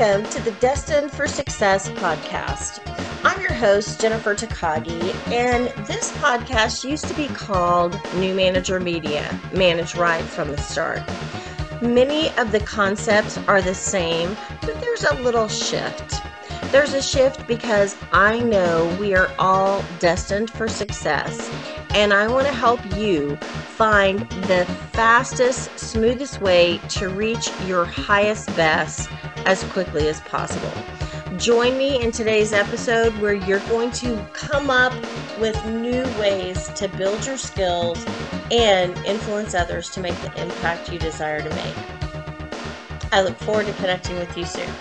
welcome to the Destined for Success podcast. I'm your host, Jennifer Takagi, and this podcast used to be called New Manager Media, Manage Right from the Start. Many of the concepts are the same, but there's a little shift. There's a shift because I know we are all destined for success, and I want to help you find the fastest, smoothest way to reach your highest best as quickly as possible. Join me in today's episode where you're going to come up with new ways to build your skills and influence others to make the impact you desire to make. I look forward to connecting with you soon.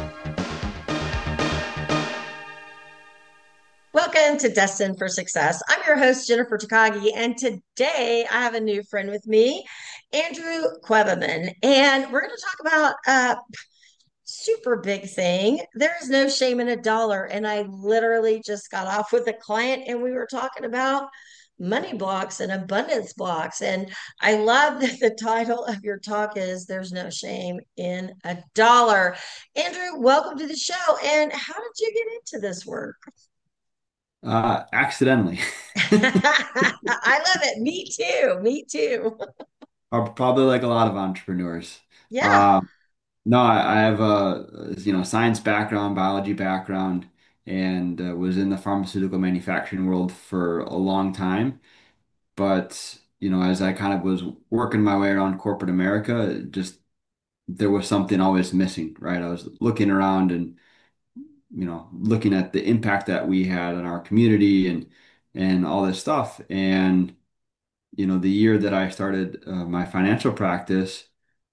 Welcome to Destined for Success. I'm your host, Jennifer Takagi, and today I have a new friend with me, Andrew Quebeman, and we're going to talk about a super big thing. There is no shame in a dollar, and I literally just got off with a client, and we were talking about money blocks and abundance blocks, and I love that the title of your talk is There's No Shame in a Dollar. Andrew, welcome to the show, and how did you get into this work? Accidentally. I love it. Me too. Me too. Probably like a lot of entrepreneurs. Yeah. Um, no, I have a science background, biology background, and was in the pharmaceutical manufacturing world for a long time. But as I kind of was working my way around corporate America, just there was something always missing, right? I was looking around and looking at the impact that we had on our community and all this stuff. And the year that I started my financial practice,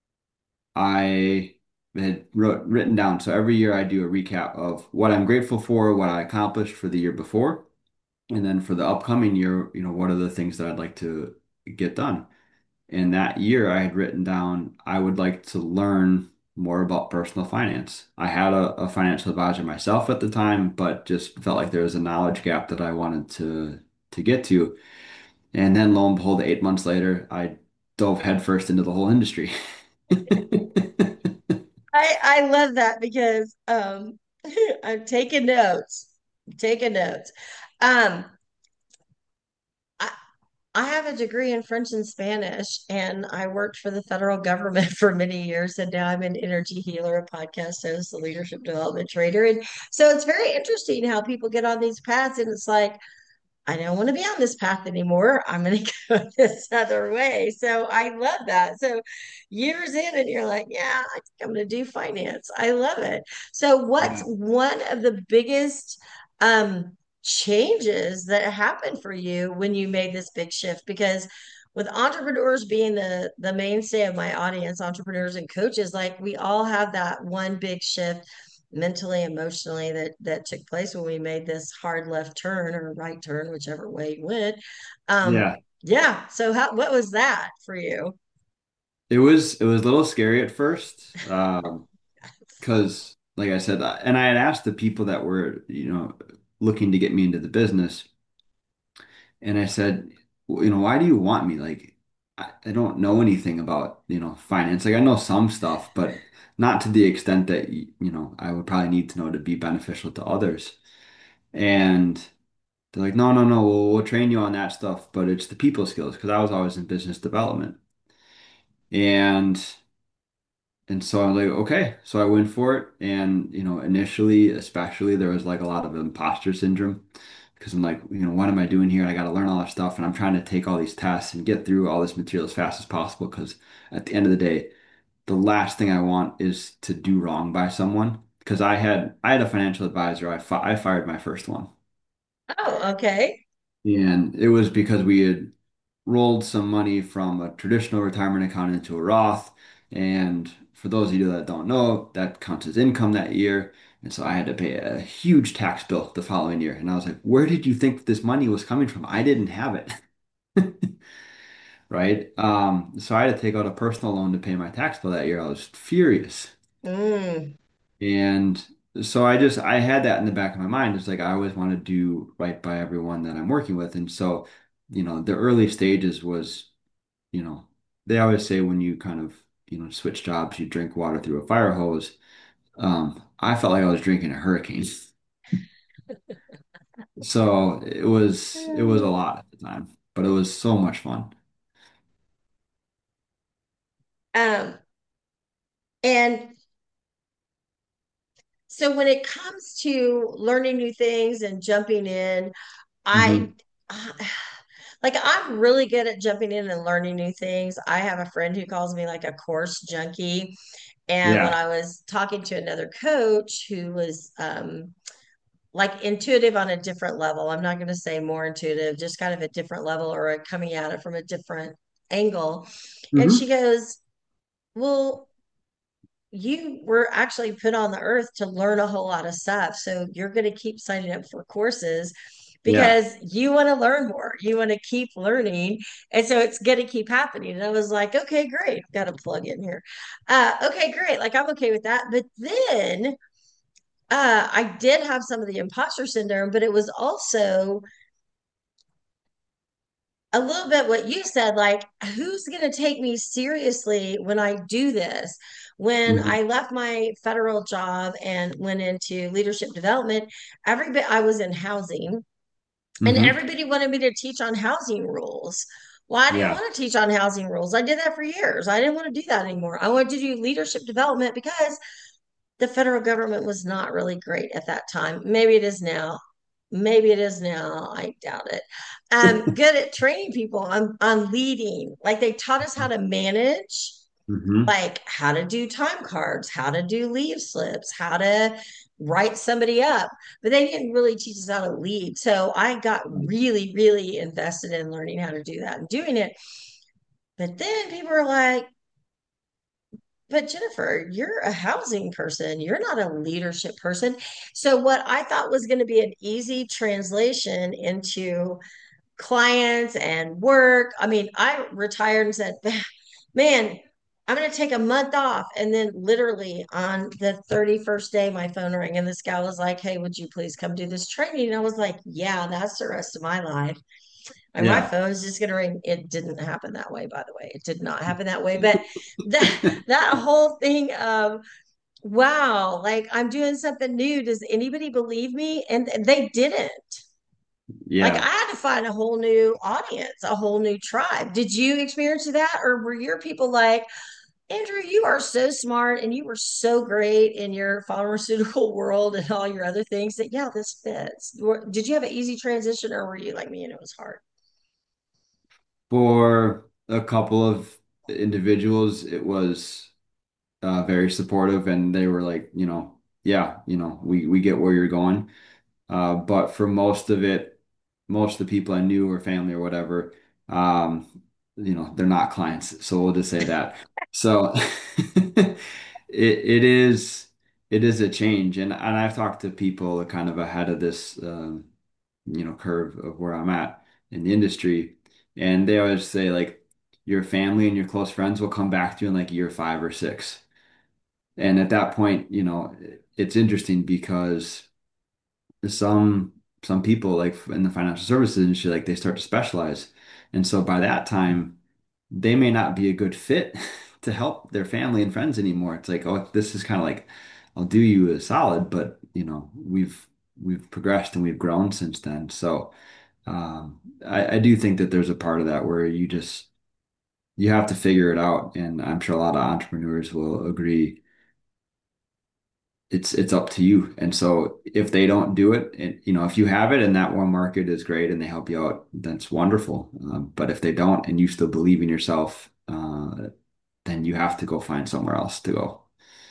I had written down. So every year I do a recap of what I'm grateful for, what I accomplished for the year before, and then for the upcoming year, what are the things that I'd like to get done. And that year I had written down, I would like to learn more about personal finance. I had a financial advisor myself at the time, but just felt like there was a knowledge gap that I wanted to get to. And then lo and behold, 8 months later, I dove headfirst into the whole industry. I love that because I'm taking notes. I'm taking notes. Um I I have a degree in French and Spanish, and I worked for the federal government for many years. And now I'm an energy healer, a podcast host, a leadership development trader. And so it's very interesting how people get on these paths, and it's like, I don't want to be on this path anymore. I'm going to go this other way. So I love that. So years in, and you're like, yeah, I think I'm going to do finance. I love it. So what's Yeah. one of the biggest changes that happened for you when you made this big shift? Because with entrepreneurs being the mainstay of my audience, entrepreneurs and coaches, like we all have that one big shift mentally, emotionally that took place when we made this hard left turn or right turn, whichever way you went. Um, Yeah. yeah. So what was that for you? It was a little scary at first, because like I said, and I had asked the people that were, looking to get me into the business, and I said, why do you want me? Like, I don't know anything about, finance. Like I know some stuff, but not to the extent that, I would probably need to know to be beneficial to others. And they're like, no, no, no, we'll train you on that stuff, but it's the people skills because I was always in business development. And so I'm like, okay. So I went for it. And, initially, especially, there was like a lot of imposter syndrome because I'm like, what am I doing here? I got to learn all this stuff. And I'm trying to take all these tests and get through all this material as fast as possible because at the end of the day, the last thing I want is to do wrong by someone. Because I had a financial advisor. I fired my first one. Oh, okay. And it was because we had rolled some money from a traditional retirement account into a Roth. And for those of you that don't know, that counts as income that year. And so I had to pay a huge tax bill the following year. And I was like, where did you think this money was coming from? I didn't have it. Right? So I had to take out a personal loan to pay my tax bill that year. I was furious. Mm. And so I had that in the back of my mind. It's like I always want to do right by everyone that I'm working with. And so, the early stages was, you know, they always say when you kind of, switch jobs, you drink water through a fire hose. I felt like I was drinking a hurricane. So it was a lot at the time, but it was so much fun. Um, and so when it comes to learning new things and jumping in, I, Hmm. like I'm really good at jumping in and learning new things. I have a friend who calls me like a course junkie. And when Yeah. I was talking to another coach who was like intuitive on a different level, I'm not going to say more intuitive, just kind of a different level or coming at it from a different angle. And she Hmm. goes, well, you were actually put on the earth to learn a whole lot of stuff. So you're going to keep signing up for courses Yeah. because you want to learn more. You want to keep learning. And so it's going to keep happening. And I was like, okay, great. Got to plug in here. Okay, great. Like I'm okay with that. But then I did have some of the imposter syndrome, but it was also a little bit what you said, like, who's going to take me seriously when I do this? When Hmm. I left my federal job and went into leadership development, everybody, I was in housing and Hmm. everybody wanted me to teach on housing rules. Well, I didn't Yeah. want to teach on housing rules. I did that for years. I didn't want to do that anymore. I wanted to do leadership development because the federal government was not really great at that time. Maybe it is now. Maybe it is now. I doubt it. Good at training people on leading. Like they taught us how to manage, Hmm. like how to do time cards, how to do leave slips, how to write somebody up, but they didn't really teach us how to lead. So I got really, really invested in learning how to do that and doing it. But then people are like, but Jennifer, you're a housing person. You're not a leadership person. So, what I thought was going to be an easy translation into clients and work. I mean, I retired and said, man, I'm going to take a month off. And then, literally, on the 31st day, my phone rang and this guy was like, hey, would you please come do this training? And I was like, yeah, that's the rest of my life. And my Yeah. phone's just gonna ring. It didn't happen that way, by the way. It did not happen that way. But that whole thing of wow, like I'm doing something new. Does anybody believe me? And they didn't. Like I Yeah. had to find a whole new audience, a whole new tribe. Did you experience that, or were your people like, Andrew, you are so smart and you were so great in your pharmaceutical world and all your other things that yeah, this fits. Did you have an easy transition, or were you like me and it was hard? For a couple of individuals, it was very supportive, and they were like, yeah, we get where you're going. But for most of it, most of the people I knew or family or whatever, they're not clients. So we'll just say that. So it is a change, and I've talked to people kind of ahead of this curve of where I'm at in the industry, and they always say like your family and your close friends will come back to you in like year 5 or 6. And at that point, it's interesting because some some people like in the financial services industry, like they start to specialize. And so by that time, they may not be a good fit to help their family and friends anymore. It's like, oh, this is kind of like, I'll do you a solid, but we've progressed and we've grown since then. So I do think that there's a part of that where you have to figure it out. And I'm sure a lot of entrepreneurs will agree it's up to you. And so if they don't do it, and if you have it and that one market is great and they help you out, that's wonderful. But if they don't and you still believe in yourself, then you have to go find somewhere else to go.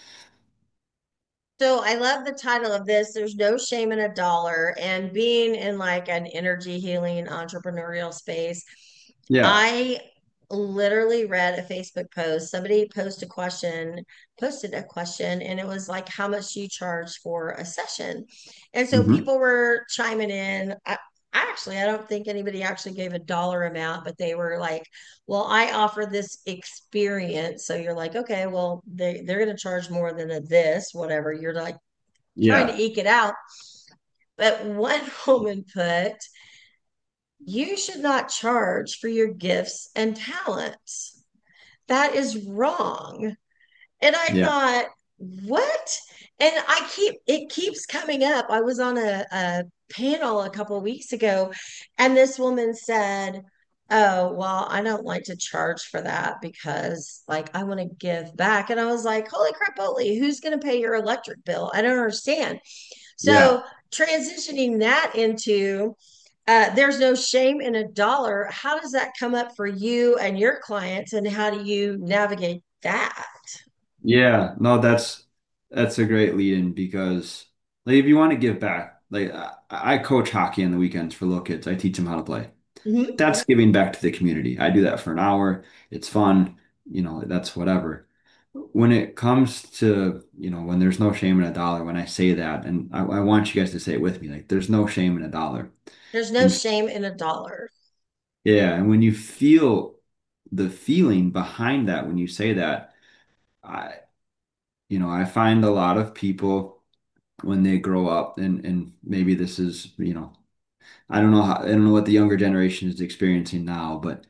So I love the title of this. There's no shame in a dollar. And being in like an energy healing entrepreneurial space, Yeah. I literally read a Facebook post. Somebody posted a question, and it was like, how much do you charge for a session? And so Hmm. people were chiming in. I don't think anybody actually gave a dollar amount, but they were like, well, I offer this experience. So you're like, okay, well, they're going to charge more than a this, whatever. You're like trying to Yeah. eke it out. But one woman put, you should not charge for your gifts and talents. That is wrong. And I Yeah. thought, what? And it keeps coming up. I was on a panel a couple of weeks ago, and this woman said, "Oh, well, I don't like to charge for that because like I want to give back." And I was like, "Holy crap, Oli, who's going to pay your electric bill? I don't understand." Yeah. So transitioning that into there's no shame in a dollar. How does that come up for you and your clients, and how do you navigate that? Yeah. No, that's a great lead in because like if you want to give back, like I coach hockey on the weekends for little kids. I teach them how to play. Mhm. That's giving back to the community. I do that for an hour. It's fun, that's whatever. When it comes to, when there's no shame in a dollar, when I say that, and I want you guys to say it with me, like there's no shame in a dollar. There's no And shame in a dollar. yeah, and when you feel the feeling behind that, when you say that, I, I find a lot of people when they grow up, and maybe this is, I don't know what the younger generation is experiencing now, but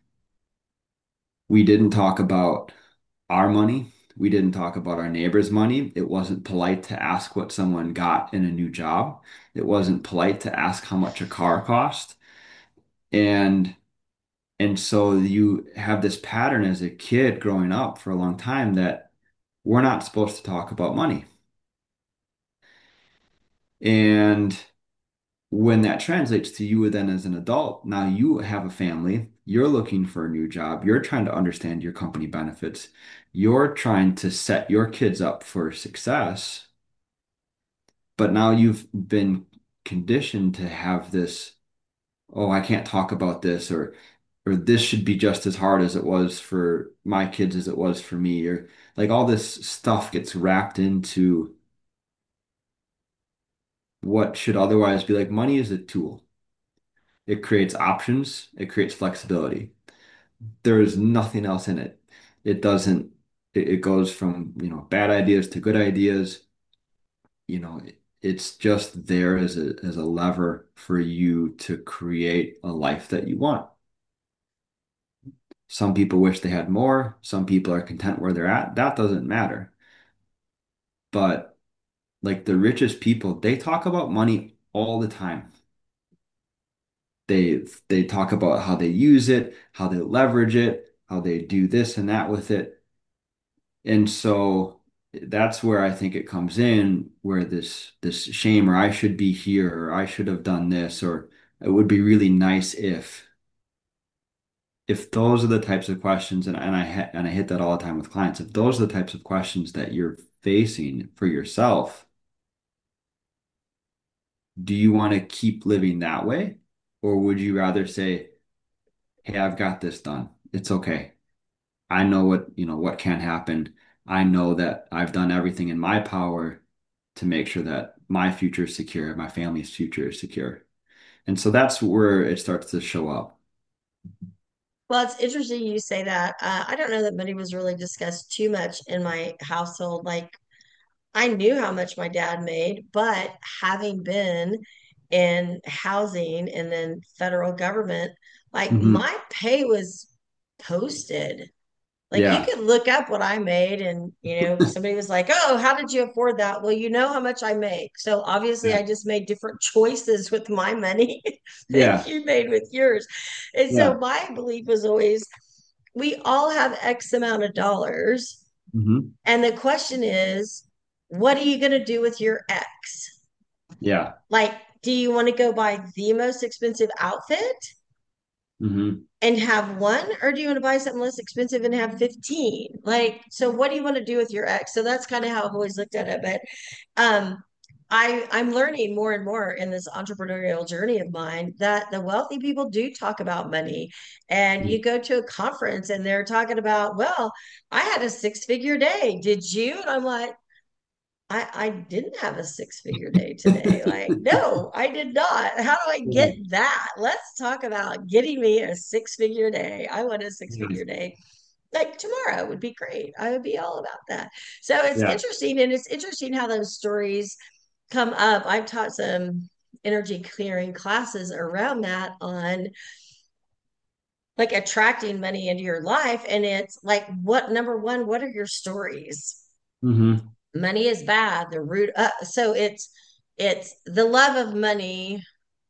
we didn't talk about our money. We didn't talk about our neighbor's money. It wasn't polite to ask what someone got in a new job. It wasn't polite to ask how much a car cost. And and so you have this pattern as a kid growing up for a long time that we're not supposed to talk about money. And when that translates to you then as an adult, now you have a family, you're looking for a new job, you're trying to understand your company benefits, you're trying to set your kids up for success, but now you've been conditioned to have this, oh, I can't talk about this, or this should be just as hard as it was for my kids as it was for me, or like all this stuff gets wrapped into what should otherwise be like money is a tool. It creates options, it creates flexibility. There is nothing else in it. It doesn't, it goes from, bad ideas to good ideas. It's just there as a lever for you to create a life that you want. Some people wish they had more. Some people are content where they're at. That doesn't matter. But like the richest people, they talk about money all the time. They talk about how they use it, how they leverage it, how they do this and that with it. And so that's where I think it comes in, where this shame or I should be here or I should have done this or it would be really nice if those are the types of questions and I hit that all the time with clients, if those are the types of questions that you're facing for yourself, do you want to keep living that way? Or would you rather say, hey, I've got this done. It's okay. I know what can happen. I know that I've done everything in my power to make sure that my future is secure, my family's future is secure. And so that's where it starts to show up. Well, it's interesting you say that. I don't know that money was really discussed too much in my household. Like, I knew how much my dad made, but having been in housing and then federal government, like Hmm. my pay was posted. Like you Yeah. could look up what I made, and somebody was like, "Oh, how did you afford that?" Well, you know how much I make. So obviously Yeah. I just made different choices with my money than Yeah. you made with yours. And so Yeah. my belief was always we all have X amount of dollars. Hmm. And the question is, what are you going to do with your X? Yeah. Like, do you want to go buy the most expensive outfit Hmm. and have one, or do you want to buy something less expensive and have 15? Like, so what do you want to do with your X? So that's kind of how I've always looked at it. But um I'm learning more and more in this entrepreneurial journey of mine that the wealthy people do talk about money. And you go to a conference and they're talking about, well, I had a six-figure day. Did you? And I'm like, I didn't have a six-figure day today. Like, no, I did not. How do I get Yeah. that? Let's talk about getting me a six-figure day. I want a Yeah. six-figure day. Like tomorrow would be great. I would be all about that. So it's Yeah. interesting, and it's interesting how those stories come up. I've taught some energy clearing classes around that on like attracting money into your life. And it's like, what number one, what are your stories? Hmm. money is bad. The root, so it's the love of money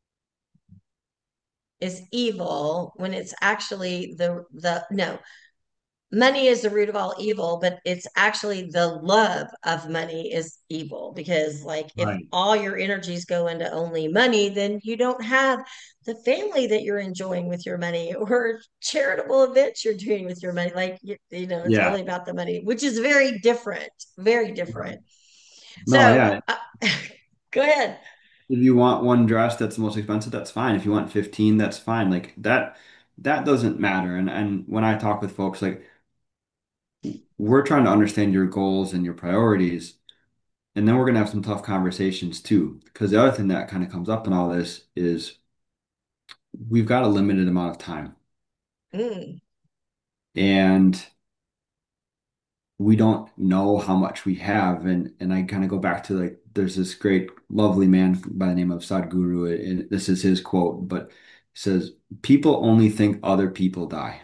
is evil when it's actually the no, money is the root of all evil, but it's actually the love of money is evil, because like if Right. all your energies go into only money, then you don't have the family that you're enjoying with your money, or charitable events you're doing with your money. Like you know, it's Yeah. only about the money, which is very different, very Right. different. No, So yeah. go ahead. If you want one dress that's the most expensive, that's fine. If you want 15, that's fine. Like that doesn't matter. And when I talk with folks, like we're trying to understand your goals and your priorities. And then we're gonna have some tough conversations too. Because the other thing that kind of comes up in all this is we've got a limited amount of time. Mm, And we don't know how much we have. And I kind of go back to like there's this great lovely man by the name of Sadhguru, and this is his quote, but he says, people only think other people die.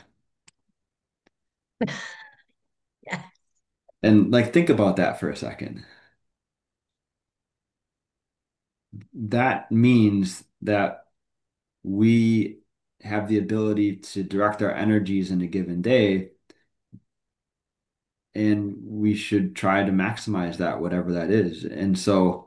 yeah. And like think about that for a second. That means that we have the ability to direct our energies in a given day, and we should try to maximize that, whatever that is. And so,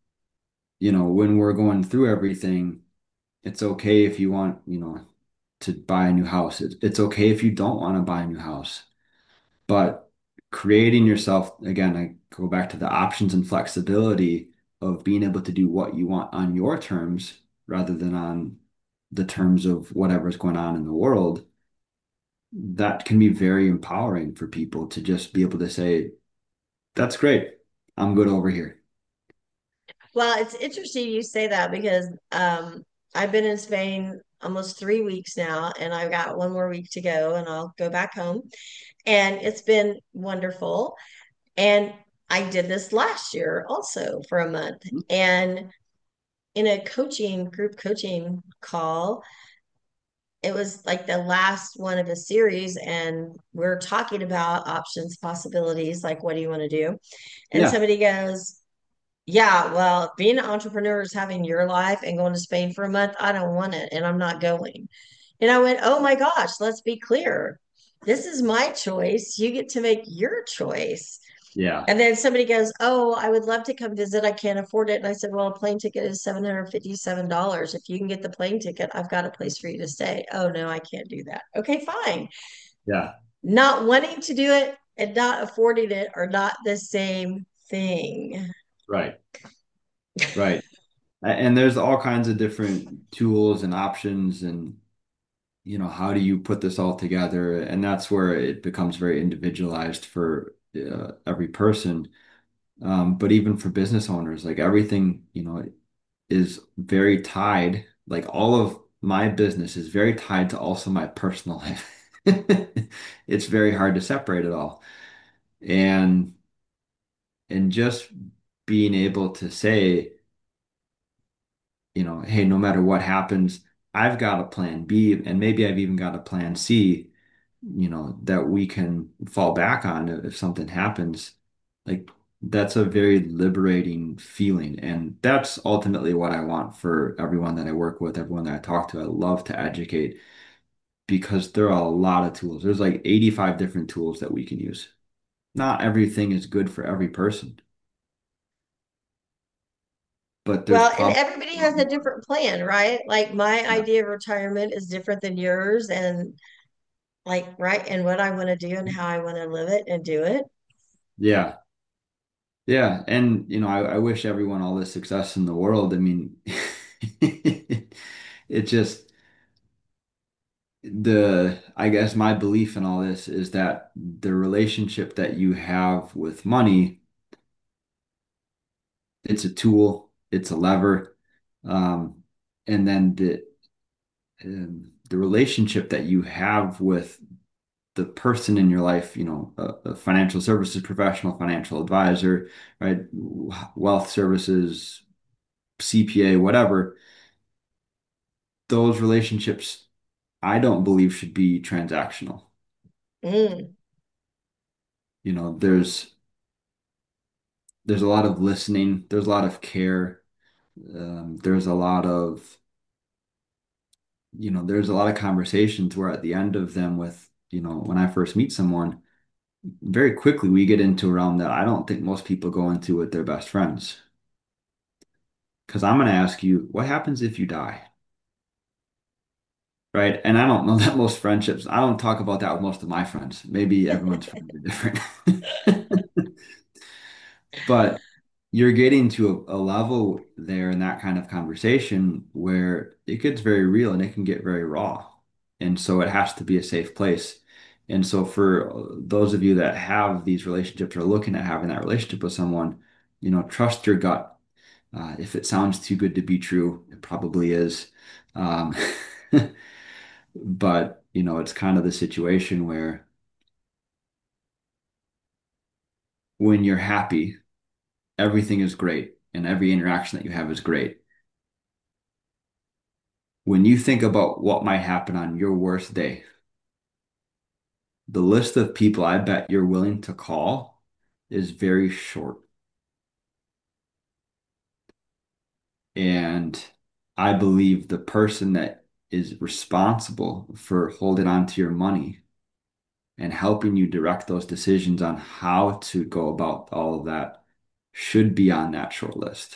when we're going through everything, it's okay if you want, to buy a new house. It's okay if you don't want to buy a new house. But creating yourself, again, I go back to the options and flexibility of being able to do what you want on your terms rather than on the terms of whatever's going on in the world. That can be very empowering for people to just be able to say, that's great. I'm good over here. Well, it's interesting you say that, because I've been in Spain almost 3 weeks now, and I've got one more week to go, and I'll go back home. And it's been wonderful. And I did this last year also for a month. And in a group coaching call, it was like the last one of a series, and we're talking about options, possibilities, like what do you want to do? And Yeah. somebody goes, yeah, well, being an entrepreneur is having your life, and going to Spain for a month, I don't want it, and I'm not going. And I went, oh my gosh, let's be clear. This is my choice. You get to make your choice. Yeah. And then somebody goes, oh, I would love to come visit. I can't afford it. And I said, well, a plane ticket is $757. If you can get the plane ticket, I've got a place for you to stay. Oh, no, I can't do that. Okay, fine. Yeah. Not wanting to do it and not affording it are not the same thing. Right. Right. And there's all kinds of different tools and options and how do you put this all together? And that's where it becomes very individualized for every person. But even for business owners, like everything, is very tied. Like all of my business is very tied to also my personal life. It's very hard to separate it all. And just being able to say, hey, no matter what happens, I've got a plan B, and maybe I've even got a plan C, that we can fall back on if something happens. Like that's a very liberating feeling. And that's ultimately what I want for everyone that I work with, everyone that I talk to. I love to educate because there are a lot of tools. There's like 85 different tools that we can use. Not everything is good for every person, but there's Well, and probably everybody a lot has a more. different plan, right? Like my Yeah. idea of retirement is different than yours, and like, right, and what I want to do and how I want to live it and do it. Yeah. Yeah, and I wish everyone all the success in the world. I mean, it just I guess my belief in all this is that the relationship that you have with money, it's a tool, it's a lever, um, and then the relationship that you have with the person in your life, a financial services professional, financial advisor, right, wealth services, CPA, whatever those relationships, I don't believe should be transactional. Mm. There's there's a lot of listening, there's a lot of care, there's a lot of, there's a lot of conversations where at the end of them with, when I first meet someone, very quickly we get into a realm that I don't think most people go into with their best friends. Because I'm going to ask you, what happens if you die? Right? And I don't know that most friendships, I don't talk about that with most of my friends. Maybe everyone's friends are different. But you're getting to a level there in that kind of conversation where it gets very real and it can get very raw. And so it has to be a safe place. And so for those of you that have these relationships or looking at having that relationship with someone, trust your gut. If it sounds too good to be true, it probably is. Um, but, it's kind of the situation where when you're happy, everything is great and every interaction that you have is great. When you think about what might happen on your worst day, the list of people I bet you're willing to call is very short. And I believe the person that is responsible for holding on to your money and helping you direct those decisions on how to go about all of that should be on that short list.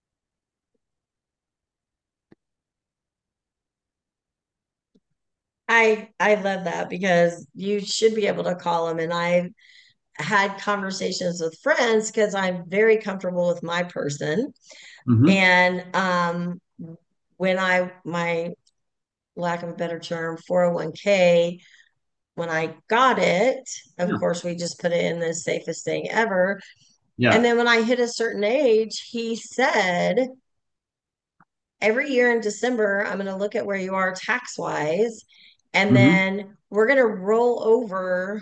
I love that because you should be able to call them. And I've had conversations with friends because I'm very comfortable with my person. Hmm. And when my lack of a better term, 401k, when I got it, of Yeah. course, we just put it in the safest thing ever. And Yeah. then when I hit a certain age, he said, every year in December, I'm going to look at where you are tax wise. And Hmm. then we're going to roll over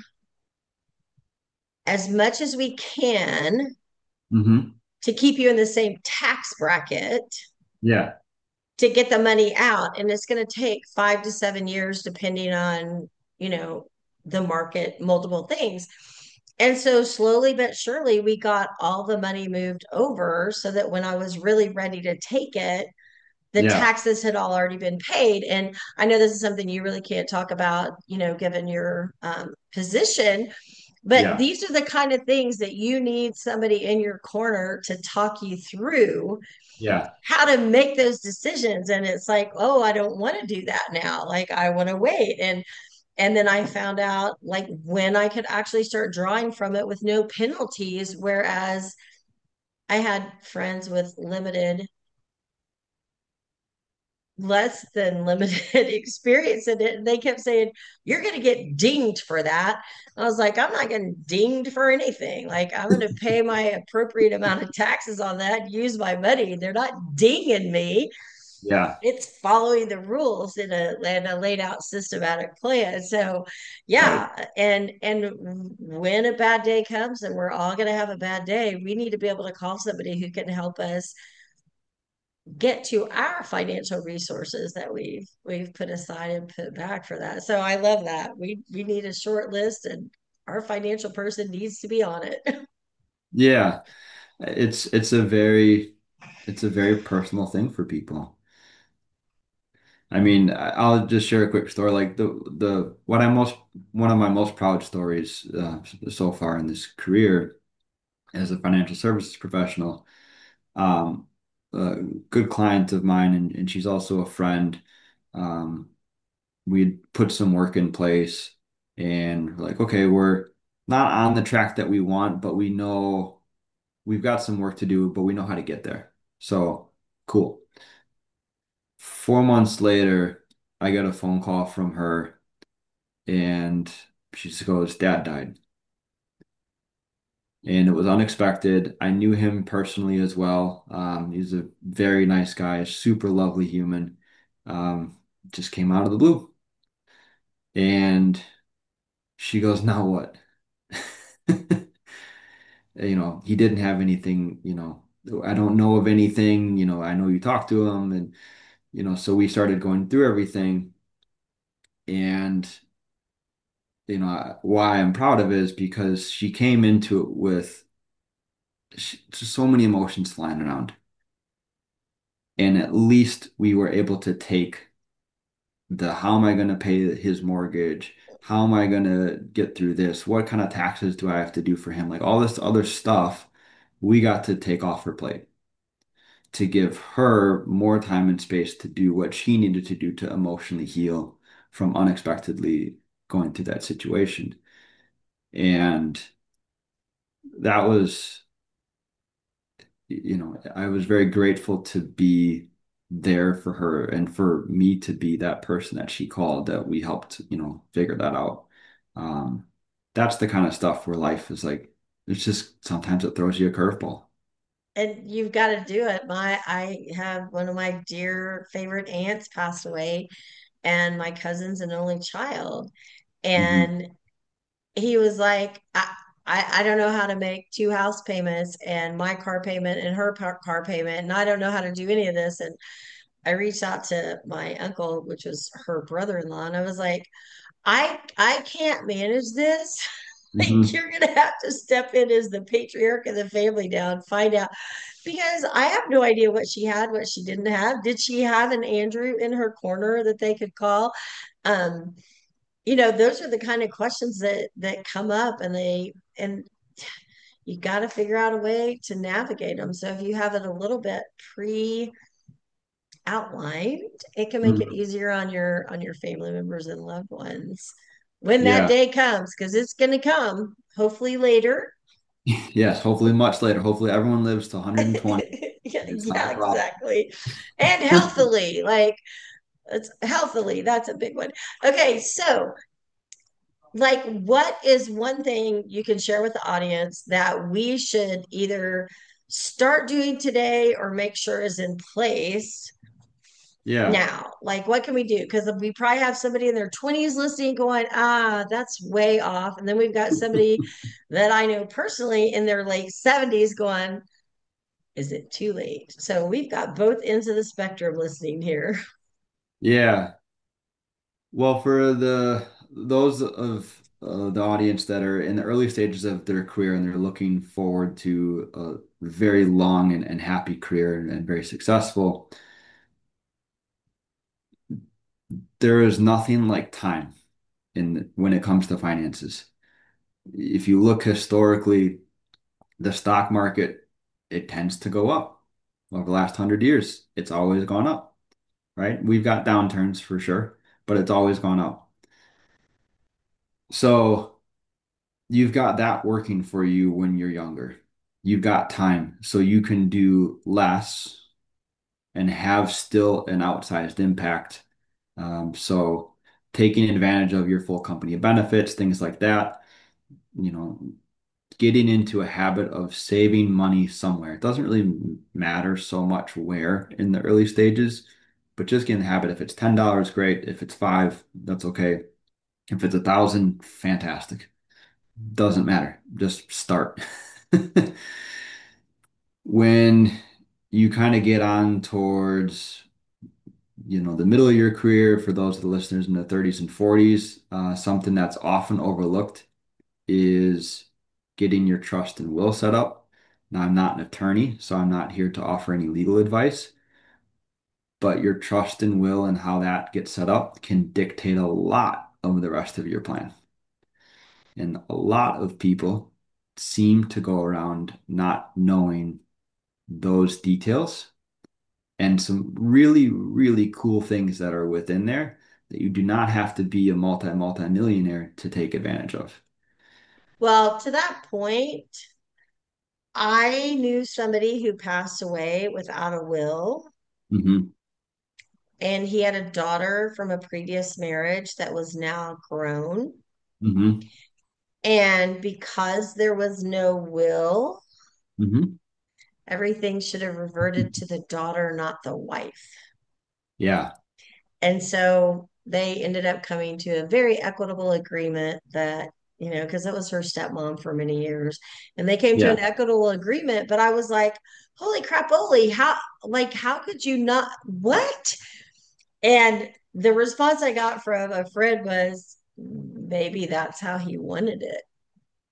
as much as we can Hmm. to keep you in the same tax bracket Yeah. to get the money out. And it's going to take 5 to 7 years, depending on, you know, the market, multiple things. And so slowly but surely, we got all the money moved over so that when I was really ready to take it, the Yeah. taxes had all already been paid. And I know this is something you really can't talk about, given your position, but Yeah. these are the kind of things that you need somebody in your corner to talk you through Yeah. how to make those decisions. And it's like, oh, I don't want to do that now. Like I want to wait. And then I found out like when I could actually start drawing from it with no penalties. Whereas I had friends with less than limited experience in it. And they kept saying, you're going to get dinged for that. I was like, I'm not getting dinged for anything. Like, I'm going to pay my appropriate amount of taxes on that, use my money. They're not dinging me. Yeah. It's following the rules in a laid out systematic plan. So, Right. yeah, and when a bad day comes, and we're all going to have a bad day, we need to be able to call somebody who can help us get to our financial resources that we've put aside and put back for that. So I love that. We need a short list and our financial person needs to be on it. Yeah. It's a very personal thing for people. I mean, I'll just share a quick story. Like the what I most one of my most proud stories so far in this career as a financial services professional. Um, a good client of mine, and she's also a friend. Um, we'd put some work in place, and like, okay, we're not on the track that we want, but we know we've got some work to do, but we know how to get there. So cool. 4 months later, I got a phone call from her, and she just goes, "Dad died." And it was unexpected. I knew him personally as well. He's a very nice guy, super lovely human. Um, just came out of the blue. And she goes, "Now what?" He didn't have anything, I don't know of anything, I know you talked to him. And, so we started going through everything. And, why I'm proud of it is because she came into it with just so many emotions flying around. And at least we were able to take the how am I going to pay his mortgage? How am I going to get through this? What kind of taxes do I have to do for him? Like all this other stuff, we got to take off her plate to give her more time and space to do what she needed to do to emotionally heal from unexpectedly going through that situation. And that was, I was very grateful to be there for her and for me to be that person that she called that we helped, figure that out. Um, that's the kind of stuff where life is like, it's just sometimes it throws you a curveball. And you've got to do it. I have one of my dear favorite aunts passed away, and my cousin's an only child. Hmm. And he was like, I don't know how to make two house payments and my car payment and her car payment, and I don't know how to do any of this. And I reached out to my uncle, which was her brother-in-law, and I was like, I can't manage this. Like, Hmm. you're gonna have to step in as the patriarch of the family now and find out, because I have no idea what she had, what she didn't have. Did she have an Andrew in her corner that they could call? Um, those are the kind of questions that come up, and you got to figure out a way to navigate them. So if you have it a little bit pre outlined, it can make it easier on your family members and loved ones when that Yeah. day comes, because it's going to come, hopefully later. Yes. Hopefully much later. Hopefully everyone lives to 120. Yeah, It's not a yeah, problem. exactly. And healthily, like it's healthily, that's a big one. Okay, so like what is one thing you can share with the audience that we should either start doing today or make sure is in place Yeah. now? Like, what can we do? Because we probably have somebody in their 20s listening going, that's way off. And then we've got somebody that I know personally in their late 70s going, is it too late? So we've got both ends of the spectrum listening here. Yeah. Well, for those of the audience that are in the early stages of their career and they're looking forward to a very long and happy career and very successful, there is nothing like time in when it comes to finances. If you look historically, the stock market, it tends to go up. Over the last 100 years, it's always gone up, right? We've got downturns for sure, but it's always gone up. So you've got that working for you when you're younger. You've got time, so you can do less and have still an outsized impact. So taking advantage of your full company benefits, things like that, you know, getting into a habit of saving money somewhere. It doesn't really matter so much where in the early stages, but just get in the habit. If it's $10, great. If it's five, that's okay. If it's 1,000, fantastic. Doesn't matter. Just start. When you kind of get on towards, the middle of your career, for those of the listeners in the 30s and 40s, something that's often overlooked is getting your trust and will set up. Now, I'm not an attorney, so I'm not here to offer any legal advice, but your trust and will and how that gets set up can dictate a lot of the rest of your plan. And a lot of people seem to go around not knowing those details and some really, really cool things that are within there that you do not have to be a multi-millionaire to take advantage of. Well, to that point, I knew somebody who passed away without a will, Hmm. and he had a daughter from a previous marriage that was now grown. Hmm. And because there was no will, Hmm. everything should have reverted to the daughter, not the wife. Yeah. And so they ended up coming to a very equitable agreement that, because it was her stepmom for many years. And they came to an Yeah. equitable agreement. But I was like, holy crap, Oli, how could you not? What? And the response I got from a friend was, maybe that's how he wanted it.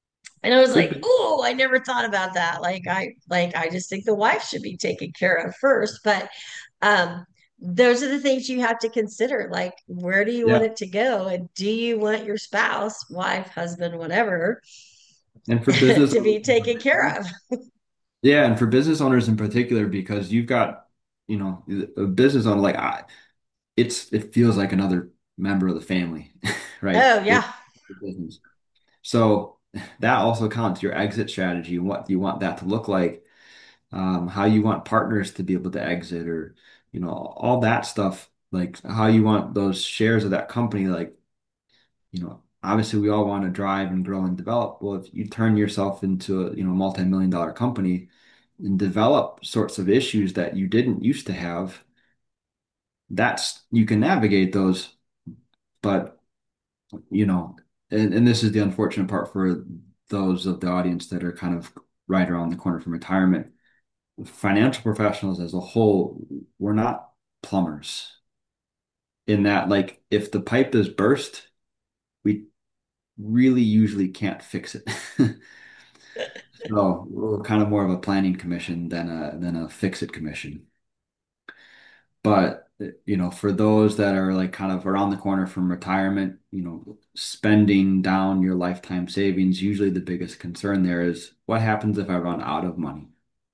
And I was Could like, be. oh, I never thought about that. I just think the wife should be taken care of first. But um, those are the things you have to consider. Like, where do you want Yeah. it to go? And do you want your spouse, wife, husband, whatever, And for business to owners be in taken particular, care of? yeah, and for business owners in particular, because you've got, a business owner like it feels like another member of the family, right? Oh, It's yeah. the business. So that also counts your exit strategy and what you want that to look like, how you want partners to be able to exit, or all that stuff, like how you want those shares of that company, like obviously we all want to drive and grow and develop. Well, if you turn yourself into a multi-million dollar company and develop sorts of issues that you didn't used to have, that's you can navigate those, but you know, and this is the unfortunate part for those of the audience that are kind of right around the corner from retirement. Financial professionals as a whole, we're not plumbers in that, like, if the pipe is burst, we really usually can't fix it. So we're kind of more of a planning commission than a fix it commission. But for those that are like kind of around the corner from retirement, spending down your lifetime savings, usually the biggest concern there is what happens if I run out of money?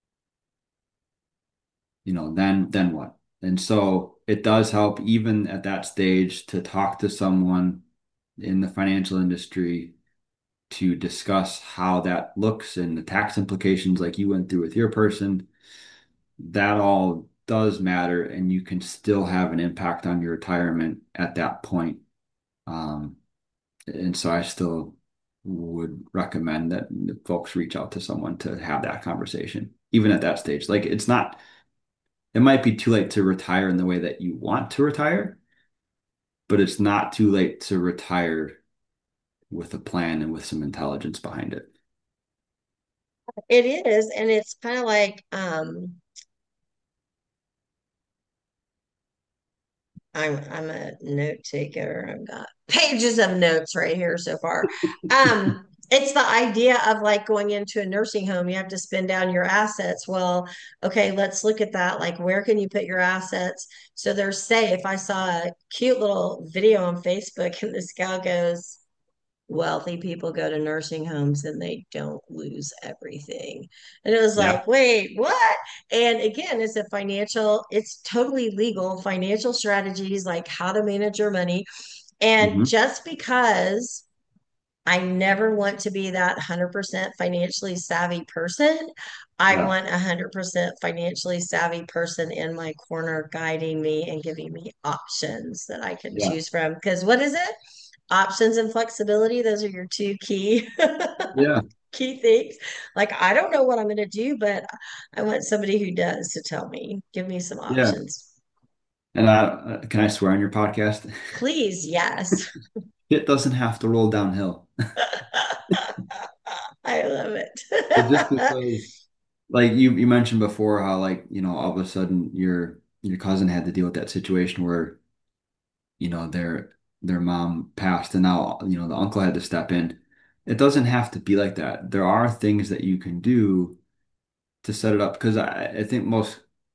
Then what? And so it does help even at that stage to talk to someone in the financial industry to discuss how that looks and the tax implications like you went through with your person. That all does matter, and you can still have an impact on your retirement at that point. Um, and so I still would recommend that folks reach out to someone to have that conversation, even at that stage. Like it might be too late to retire in the way that you want to retire, but it's not too late to retire with a plan and with some intelligence behind it. It is. And it's kind of like, I'm a note taker. I've got pages of notes right here so far. It's the idea of like going into a nursing home, you have to spend down your assets. Well, okay, let's look at that. Like, where can you put your assets so they're safe? I saw a cute little video on Facebook, and this gal goes, wealthy people go to nursing homes and they don't lose everything. And it was Yeah. like, wait, what? And again, it's totally legal financial strategies, like how to manage your money. And Hmm. just because I never want to be that 100% financially savvy person, I Yeah. want a 100% financially savvy person in my corner guiding me and giving me options that I can Yeah. choose from. Because what is it? Options and flexibility, those are your two key Yeah. key things. Like, I don't know what I'm going to do, but I want somebody who does to tell me, give me some Yeah. options. And can I swear on your podcast? Please, yes. It doesn't have to roll downhill. I love it. But just because, like you mentioned before, how like all of a sudden your cousin had to deal with that situation where their mom passed, and now the uncle had to step in. It doesn't have to be like that. There are things that you can do to set it up, because I think most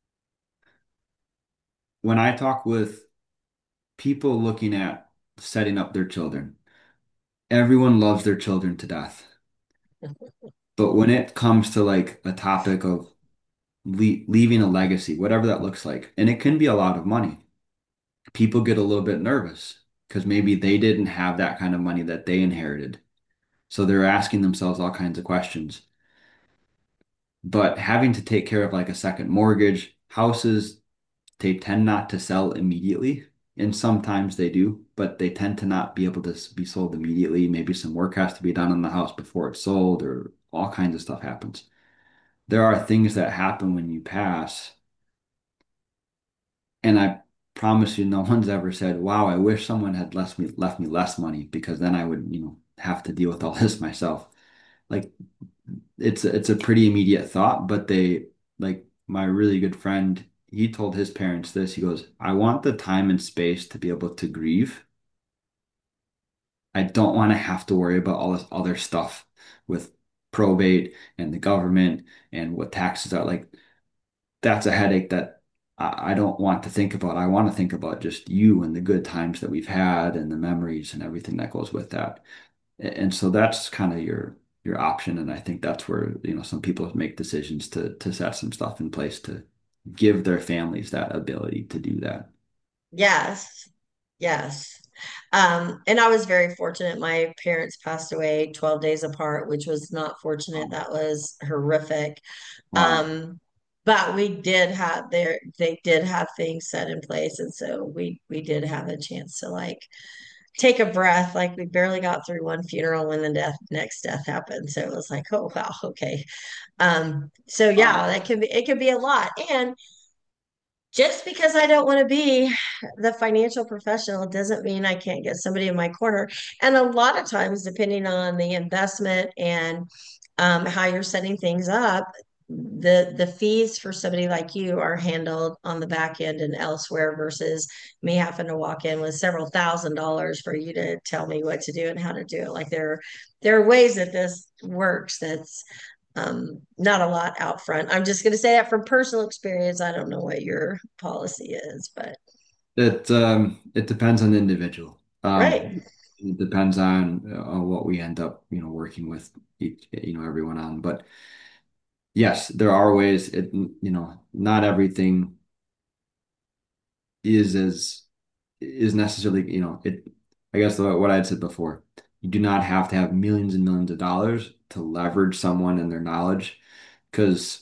when I talk with people looking at setting up their children, everyone loves their children to death. But when it comes to like a topic of leaving a legacy, whatever that looks like, and it can be a lot of money, people get a little bit nervous because maybe they didn't have that kind of money that they inherited. So they're asking themselves all kinds of questions. But having to take care of like a second mortgage, houses, they tend not to sell immediately. And sometimes they do, but they tend to not be able to be sold immediately. Maybe some work has to be done on the house before it's sold, or all kinds of stuff happens. There are things that happen when you pass. And I promise you, no one's ever said, wow, I wish someone had left me less money, because then I would, have to deal with all this myself. Like it's a pretty immediate thought, but like my really good friend, he told his parents this. He goes, I want the time and space to be able to grieve. I don't want to have to worry about all this other stuff with probate and the government and what taxes are like. That's a headache that I don't want to think about. I want to think about just you and the good times that we've had and the memories and everything that goes with that. And so that's kind of your option. And I think that's where, some people make decisions to set some stuff in place to give their families that ability to do that. Yes. Yes. And I was very fortunate. My parents passed away 12 days apart, which was not fortunate. Um, That was horrific. Wow. Um, but they did have things set in place. And so we did have a chance to like take a breath. Like we barely got through one funeral when the next death happened. So it was like, oh wow, okay. So yeah, Wow. it can be a lot. And just because I don't want to be the financial professional doesn't mean I can't get somebody in my corner. And a lot of times, depending on the investment and how you're setting things up, the fees for somebody like you are handled on the back end and elsewhere versus me having to walk in with several $1,000s for you to tell me what to do and how to do it. Like there are ways that this works that's not a lot out front. I'm just going to say that from personal experience. I don't know what your policy is, but It depends on the individual. right, It depends on what we end up, working with everyone on. But yes, there are ways not everything is as is necessarily, I guess what I had said before, you do not have to have millions and millions of dollars to leverage someone and their knowledge. Because,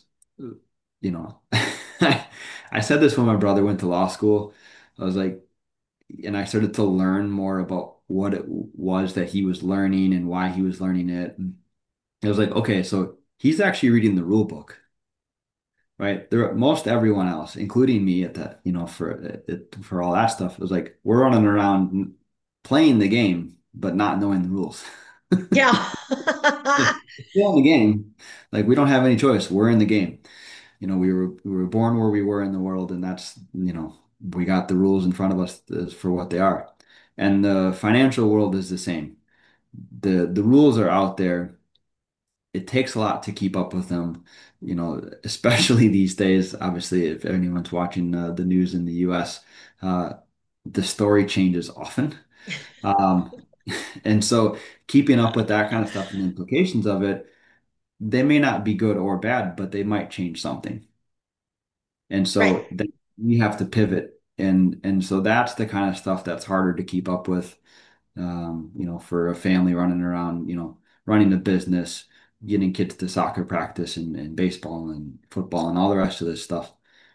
I said this when my brother went to law school. I was like, and I started to learn more about what it was that he was learning and why he was learning it. And I was like, okay, so he's actually reading the rule book, right? Most everyone else, including me at that, for all that stuff, it was like we're running around playing the game, but not knowing the rules. yeah, We're still in the game. Like we don't have any choice. We're in the game. We were born where we were in the world, and that's, we got the rules in front of us for what they are. And the financial world is the same. The rules are out there. It takes a lot to keep up with them, especially these days. Obviously, if anyone's watching the news in the US, uh, the story changes often. Um, and so keeping up with that kind of stuff and the implications of it, they may not be good or bad, but they might change something. And right. so that we have to pivot. And so that's the kind of stuff that's harder to keep up with, for a family running around, running a business, getting kids to soccer practice and baseball and football and all the rest of this stuff.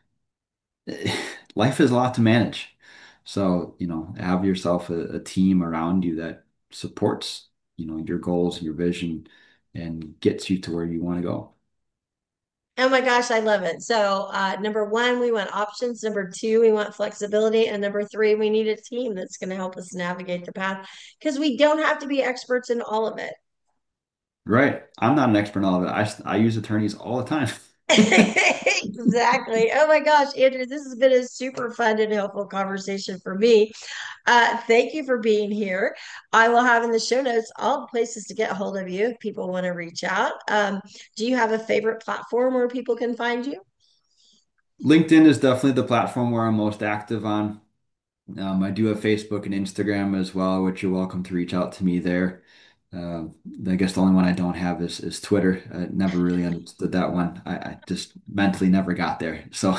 Life is a lot to manage. So, have yourself a team around you that supports, your goals, your vision, and gets you to where you want to go. Oh my gosh, I love it. So, number one, we want options. Number two, we want flexibility. And number three, we need a team that's going to help us navigate the path because we don't have to be experts in all of it. Right. I'm not an expert in all of it. I use attorneys all the time. Exactly. Oh my gosh, Andrew, this has been a super fun and helpful conversation for me. Thank you for being here. I will have in the show notes all the places to get a hold of you if people want to reach out. Do you have a favorite platform where people can find you? LinkedIn is definitely the platform where I'm most active on. I do have Facebook and Instagram as well, which you're welcome to reach out to me there. Uh, I guess the only one I don't have is Twitter. I never really understood that one. I just mentally never got there. So,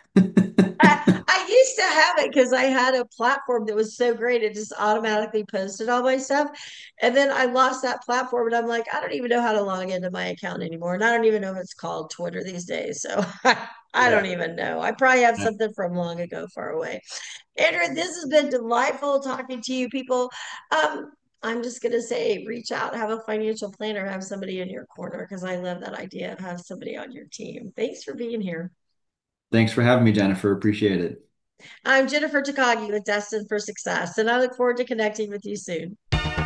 I used to have it because I had a platform that was so great. It just automatically posted all my stuff. And then I lost that platform and I'm like, I don't even know how to log into my account anymore. And I don't even know if it's called Twitter these days. So I don't yeah. even know. I probably have something from long ago far away. Andrew, this has been delightful talking to you people. Um, I'm just going to say, reach out, have a financial planner, have somebody in your corner because I love that idea of have somebody on your team. Thanks for being here. Thanks for having me, Jennifer. Appreciate it. I'm Jennifer Takagi with Destined for Success, and I look forward to connecting with you soon.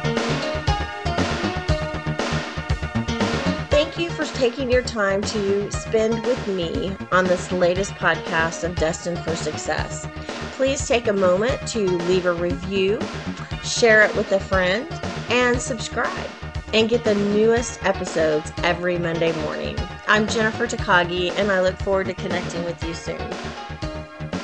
Thank you for taking your time to spend with me on this latest podcast of Destined for Success. Please take a moment to leave a review, share it with a friend, and subscribe. and get the newest episodes every Monday morning. I'm Jennifer Takagi, and I look forward to connecting with you soon.